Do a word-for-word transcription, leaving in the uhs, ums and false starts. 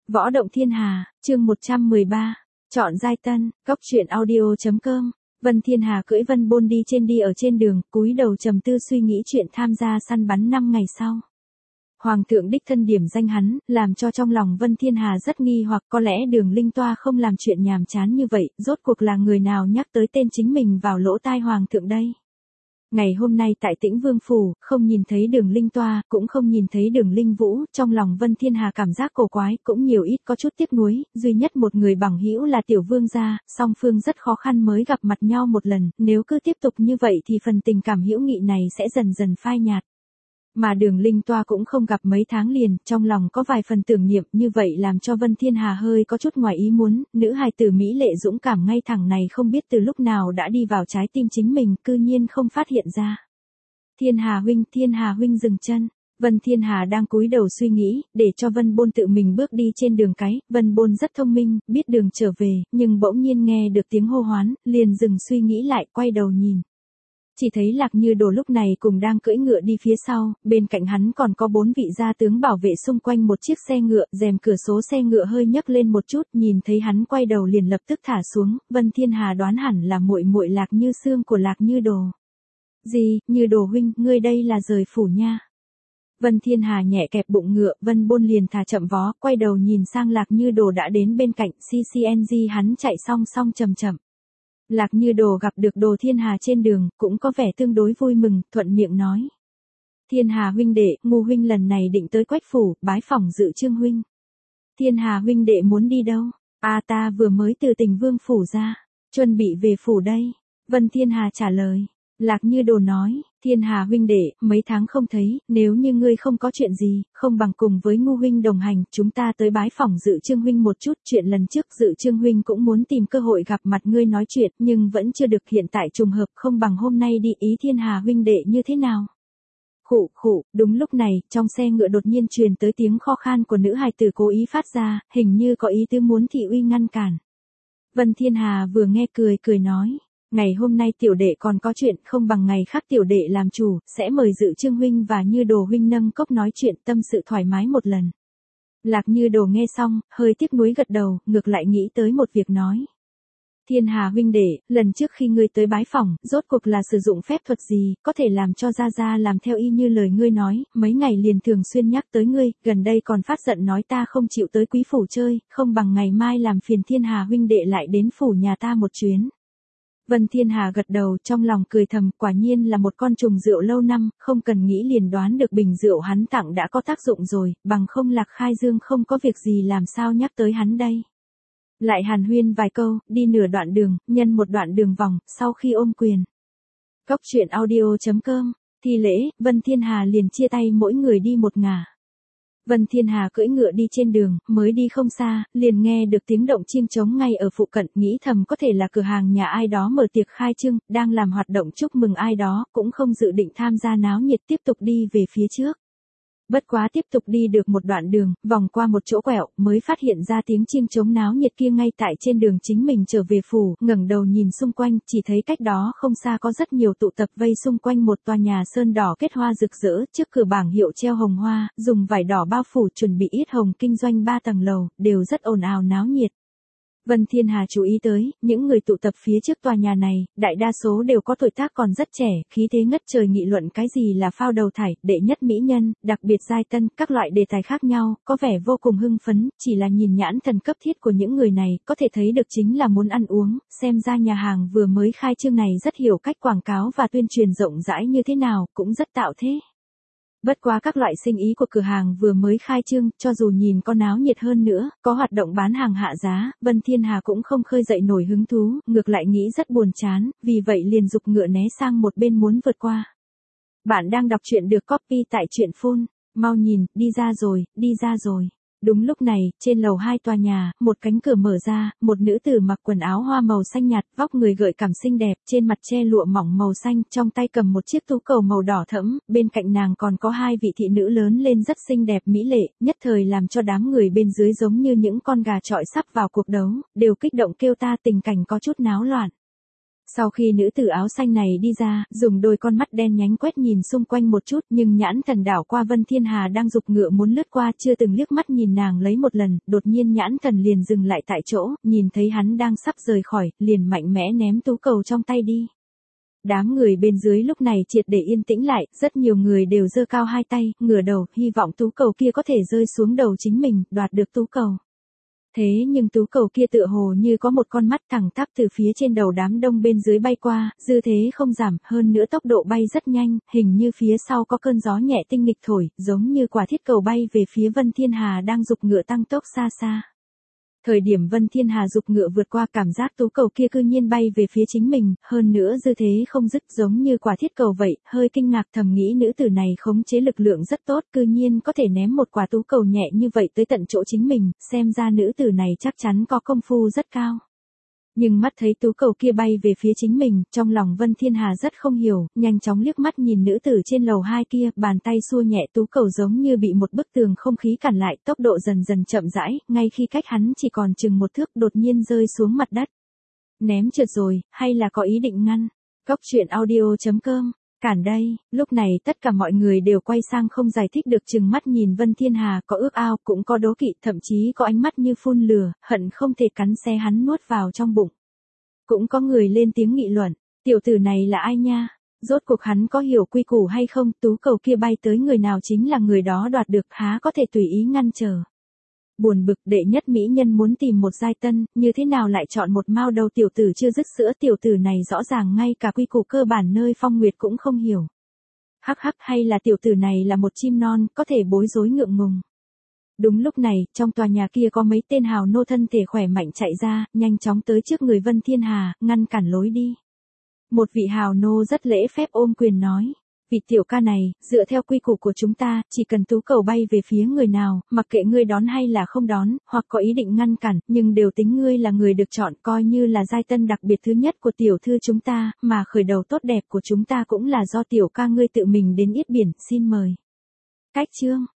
Võ động thiên hà, chương một trăm mười ba. Chọn giai tân, góc truyện audio.com. Vân Thiên Hà cưỡi Vân Bôn đi trên đi ở trên đường, cúi đầu trầm tư suy nghĩ chuyện tham gia săn bắn năm ngày sau. Hoàng thượng đích thân điểm danh hắn, làm cho trong lòng Vân Thiên Hà rất nghi hoặc có lẽ Đường Linh Toa không làm chuyện nhàm chán như vậy, rốt cuộc là người nào nhắc tới tên chính mình vào lỗ tai Hoàng thượng đây. Ngày hôm nay tại Tĩnh Vương Phủ, không nhìn thấy Đường Linh Toa, cũng không nhìn thấy Đường Linh Vũ, trong lòng Vân Thiên Hà cảm giác cổ quái, cũng nhiều ít có chút tiếc nuối, duy nhất một người bằng hữu là Tiểu Vương gia, song phương rất khó khăn mới gặp mặt nhau một lần, nếu cứ tiếp tục như vậy thì phần tình cảm hữu nghị này sẽ dần dần phai nhạt. Mà Đường Linh Toa cũng không gặp mấy tháng liền, trong lòng có vài phần tưởng niệm, như vậy làm cho Vân Thiên Hà hơi có chút ngoài ý muốn, nữ hài tử mỹ lệ dũng cảm ngay thẳng này không biết từ lúc nào đã đi vào trái tim chính mình, cư nhiên không phát hiện ra. Thiên Hà huynh, Thiên Hà huynh dừng chân. Vân Thiên Hà đang cúi đầu suy nghĩ, để cho Vân Bôn tự mình bước đi trên đường cái, Vân Bôn rất thông minh, biết đường trở về, nhưng bỗng nhiên nghe được tiếng hô hoán, liền dừng suy nghĩ lại, quay đầu nhìn. Chỉ thấy Lạc Như Đồ lúc này cùng đang cưỡi ngựa đi phía sau, bên cạnh hắn còn có bốn vị gia tướng bảo vệ xung quanh một chiếc xe ngựa, rèm cửa số xe ngựa hơi nhấc lên một chút, nhìn thấy hắn quay đầu liền lập tức thả xuống, Vân Thiên Hà đoán hẳn là muội muội Lạc Như Xương của Lạc Như Đồ. Gì, Như Đồ huynh, ngươi đây là rời phủ nha. Vân Thiên Hà nhẹ kẹp bụng ngựa, Vân Bôn liền thả chậm vó, quay đầu nhìn sang Lạc Như Đồ đã đến bên cạnh, xê xê en giê hắn chạy song song chậm chậm. Lạc Như Đồ gặp được Đồ Thiên Hà trên đường, cũng có vẻ tương đối vui mừng, thuận miệng nói. Thiên Hà huynh đệ, Ngô huynh lần này định tới Quách phủ, bái phỏng dự Trương huynh. Thiên Hà huynh đệ muốn đi đâu? À ta vừa mới từ Tình Vương phủ ra, chuẩn bị về phủ đây. Vân Thiên Hà trả lời. Lạc Như Đồ nói, Thiên Hà huynh đệ, mấy tháng không thấy, nếu như ngươi không có chuyện gì, không bằng cùng với Ngô huynh đồng hành, chúng ta tới bái phỏng dự Trương huynh một chút, chuyện lần trước dự Trương huynh cũng muốn tìm cơ hội gặp mặt ngươi nói chuyện, nhưng vẫn chưa được, hiện tại trùng hợp, không bằng hôm nay đi, ý Thiên Hà huynh đệ như thế nào? Khụ khụ, đúng lúc này, trong xe ngựa đột nhiên truyền tới tiếng kho khan của nữ hài tử cố ý phát ra, hình như có ý tứ muốn thị uy ngăn cản. Vân Thiên Hà vừa nghe cười cười nói. Ngày hôm nay tiểu đệ còn có chuyện, không bằng ngày khác tiểu đệ làm chủ, sẽ mời dự Trương huynh và Như Đồ huynh nâng cốc nói chuyện, tâm sự thoải mái một lần. Lạc Như Đồ nghe xong, hơi tiếc nuối gật đầu, ngược lại nghĩ tới một việc nói. Thiên Hà huynh đệ, lần trước khi ngươi tới bái phỏng, rốt cuộc là sử dụng phép thuật gì, có thể làm cho Gia Gia làm theo y như lời ngươi nói, mấy ngày liền thường xuyên nhắc tới ngươi, gần đây còn phát giận nói ta không chịu tới quý phủ chơi, không bằng ngày mai làm phiền Thiên Hà huynh đệ lại đến phủ nhà ta một chuyến. Vân Thiên Hà gật đầu, trong lòng cười thầm, quả nhiên là một con trùng rượu lâu năm, không cần nghĩ liền đoán được bình rượu hắn tặng đã có tác dụng rồi, bằng không Lạc Khai Dương không có việc gì làm sao nhắc tới hắn đây. Lại hàn huyên vài câu, đi nửa đoạn đường, nhân một đoạn đường vòng, sau khi ôm quyền. Góc truyện audio.com, thi lễ, Vân Thiên Hà liền chia tay mỗi người đi một ngả. Vân Thiên Hà cưỡi ngựa đi trên đường, mới đi không xa, liền nghe được tiếng động chim trống ngay ở phụ cận, nghĩ thầm có thể là cửa hàng nhà ai đó mở tiệc khai trương, đang làm hoạt động chúc mừng ai đó, cũng không dự định tham gia náo nhiệt, tiếp tục đi về phía trước. Bất quá tiếp tục đi được một đoạn đường, vòng qua một chỗ quẹo, mới phát hiện ra tiếng chim trống náo nhiệt kia ngay tại trên đường chính mình trở về phủ, ngẩng đầu nhìn xung quanh, chỉ thấy cách đó không xa có rất nhiều tụ tập vây xung quanh một tòa nhà sơn đỏ kết hoa rực rỡ, trước cửa bảng hiệu treo hồng hoa, dùng vải đỏ bao phủ, chuẩn bị yết hồng kinh doanh ba tầng lầu, đều rất ồn ào náo nhiệt. Vân Thiên Hà chú ý tới, những người tụ tập phía trước tòa nhà này, đại đa số đều có tuổi tác còn rất trẻ, khí thế ngất trời nghị luận cái gì là phao đầu thải, đệ nhất mỹ nhân, đặc biệt giai tân, các loại đề tài khác nhau, có vẻ vô cùng hưng phấn, chỉ là nhìn nhãn thần cấp thiết của những người này, có thể thấy được chính là muốn ăn uống, xem ra nhà hàng vừa mới khai trương này rất hiểu cách quảng cáo và tuyên truyền rộng rãi như thế nào, cũng rất tạo thế. Bất quá các loại sinh ý của cửa hàng vừa mới khai trương, cho dù nhìn có náo nhiệt hơn nữa, có hoạt động bán hàng hạ giá, Vân Thiên Hà cũng không khơi dậy nổi hứng thú, ngược lại nghĩ rất buồn chán, vì vậy liền giục ngựa né sang một bên muốn vượt qua. Bạn đang đọc truyện được copy tại truyện phone, mau nhìn, đi ra rồi, đi ra rồi. Đúng lúc này, trên lầu hai tòa nhà, một cánh cửa mở ra, một nữ tử mặc quần áo hoa màu xanh nhạt, vóc người gợi cảm xinh đẹp, trên mặt che lụa mỏng màu xanh, trong tay cầm một chiếc tú cầu màu đỏ thẫm, bên cạnh nàng còn có hai vị thị nữ lớn lên rất xinh đẹp mỹ lệ, nhất thời làm cho đám người bên dưới giống như những con gà chọi sắp vào cuộc đấu, đều kích động kêu ta, tình cảnh có chút náo loạn. Sau khi nữ tử áo xanh này đi ra, dùng đôi con mắt đen nhánh quét nhìn xung quanh một chút, nhưng nhãn thần đảo qua Vân Thiên Hà đang giục ngựa muốn lướt qua, chưa từng liếc mắt nhìn nàng lấy một lần, đột nhiên nhãn thần liền dừng lại tại chỗ, nhìn thấy hắn đang sắp rời khỏi, liền mạnh mẽ ném tú cầu trong tay đi. Đám người bên dưới lúc này triệt để yên tĩnh lại, rất nhiều người đều giơ cao hai tay, ngửa đầu, hy vọng tú cầu kia có thể rơi xuống đầu chính mình, đoạt được tú cầu. Thế nhưng tú cầu kia tựa hồ như có một con mắt thẳng tắp từ phía trên đầu đám đông bên dưới bay qua, dư thế không giảm, hơn nữa tốc độ bay rất nhanh, hình như phía sau có cơn gió nhẹ tinh nghịch thổi, giống như quả thiết cầu bay về phía Vân Thiên Hà đang giục ngựa tăng tốc xa xa. Thời điểm Vân Thiên Hà giục ngựa vượt qua, cảm giác tú cầu kia cư nhiên bay về phía chính mình, hơn nữa dư thế không dứt, giống như quả thiết cầu vậy, hơi kinh ngạc thầm nghĩ nữ tử này khống chế lực lượng rất tốt, cư nhiên có thể ném một quả tú cầu nhẹ như vậy tới tận chỗ chính mình, xem ra nữ tử này chắc chắn có công phu rất cao. Nhưng mắt thấy tú cầu kia bay về phía chính mình, trong lòng Vân Thiên Hà rất không hiểu, nhanh chóng liếc mắt nhìn nữ tử trên lầu hai kia, bàn tay xua nhẹ tú cầu giống như bị một bức tường không khí cản lại, tốc độ dần dần chậm rãi, ngay khi cách hắn chỉ còn chừng một thước đột nhiên rơi xuống mặt đất. Ném trượt rồi, hay là có ý định ngăn? Cốc truyện audio chấm com. Cản đây, lúc này tất cả mọi người đều quay sang không giải thích được chừng mắt nhìn Vân Thiên Hà, có ước ao, cũng có đố kỵ, thậm chí có ánh mắt như phun lửa, hận không thể cắn xé hắn nuốt vào trong bụng. Cũng có người lên tiếng nghị luận, tiểu tử này là ai nha? Rốt cuộc hắn có hiểu quy củ hay không? Tú cầu kia bay tới người nào chính là người đó đoạt được, há có thể tùy ý ngăn trở. Buồn bực, đệ nhất mỹ nhân muốn tìm một giai tân, như thế nào lại chọn một mao đầu tiểu tử chưa dứt sữa, tiểu tử này rõ ràng ngay cả quy củ cơ bản nơi Phong Nguyệt cũng không hiểu. Hắc hắc, hay là tiểu tử này là một chim non, có thể bối rối ngượng ngùng. Đúng lúc này, trong tòa nhà kia có mấy tên hào nô thân thể khỏe mạnh chạy ra, nhanh chóng tới trước người Vân Thiên Hà, ngăn cản lối đi. Một vị hào nô rất lễ phép ôm quyền nói, vị tiểu ca này, dựa theo quy củ của chúng ta, chỉ cần tú cầu bay về phía người nào, mặc kệ ngươi đón hay là không đón, hoặc có ý định ngăn cản, nhưng đều tính ngươi là người được chọn, coi như là giai tân đặc biệt thứ nhất của tiểu thư chúng ta, mà khởi đầu tốt đẹp của chúng ta cũng là do tiểu ca ngươi tự mình đến yết biển, xin mời. Cách chương